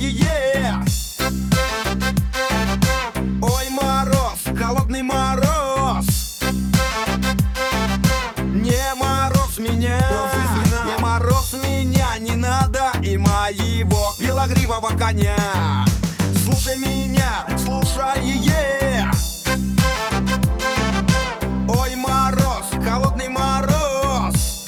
Ой, мороз, холодный мороз. Не мороз меня, не мороз меня, не надо и моего белогривого коня. Слушай меня, слушай. Ой, мороз, холодный мороз.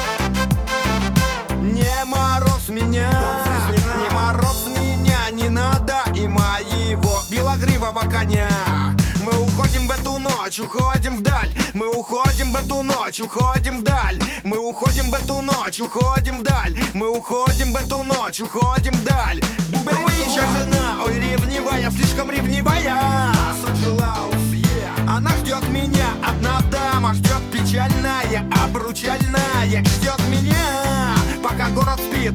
Не мороз меня, не мороз меня, не надо и моего белогривого коня. Мы уходим в эту ночь, уходим вдаль. Мы уходим в эту ночь, уходим вдаль. Мы уходим в эту ночь, уходим вдаль. Мы уходим в эту ночь, уходим вдаль. Приезжай, жена, ой, ревнивая, слишком ревнивая. Она ждет меня, одна дама, ждет печальная, обручальная. Ждет меня, пока город спит.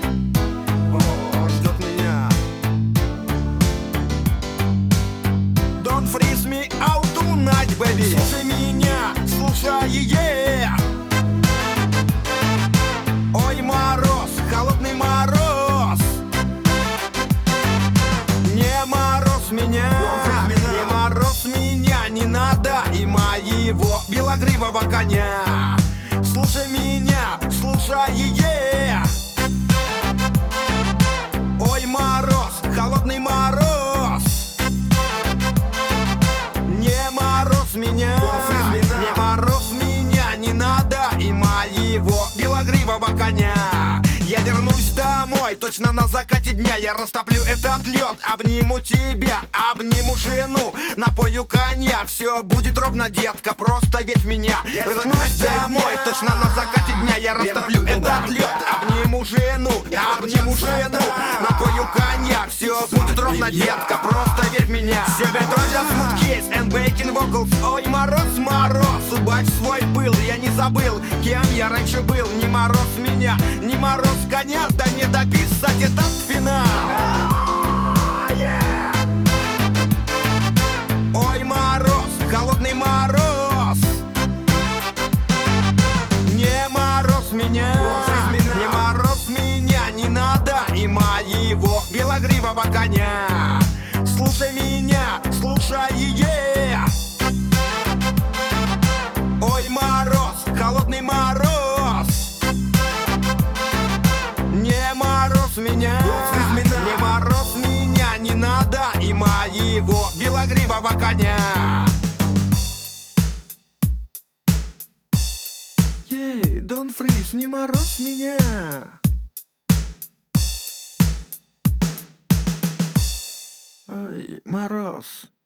Ждет меня. Don't freeze me out tonight, baby. Слушай меня, слушай. Ой, мороз, холодный мороз. Не мороз меня, не мороз меня, не надо и моего белогривого коня. Слушай меня, слушай. Ой, мороз, холодный мороз. Не мороз меня, не мороз меня, не надо и моего белогривого коня. Я вернусь домой, точно на закате дня. Я растоплю этот лед, обниму тебя, обниму жену, напою коня. Все будет ровно, детка, просто верь в меня. Вернусь домой, точно на закате дня. Я растоплю этот лед, обниму жену, напою коня. Все будет ровно, детка, просто верь в меня. Себе друзья smooth case and backing vocals. Ой, мороз, мороз, убавь свой пыл. Я не забыл, кем я раньше был. Не мороз меня, не мороз коня, да не дописать этот финал. Ой, мороз, холодный мороз. Не мороз меня, не мороз меня, не надо и моего белогривого коня. Слушай меня, слушай. Ой, мороз, холодный мороз. Не мороз меня, не мороз меня, не надо и моего белогривого коня. Ей, don't freeze, не мороз меня. Ой, мороз.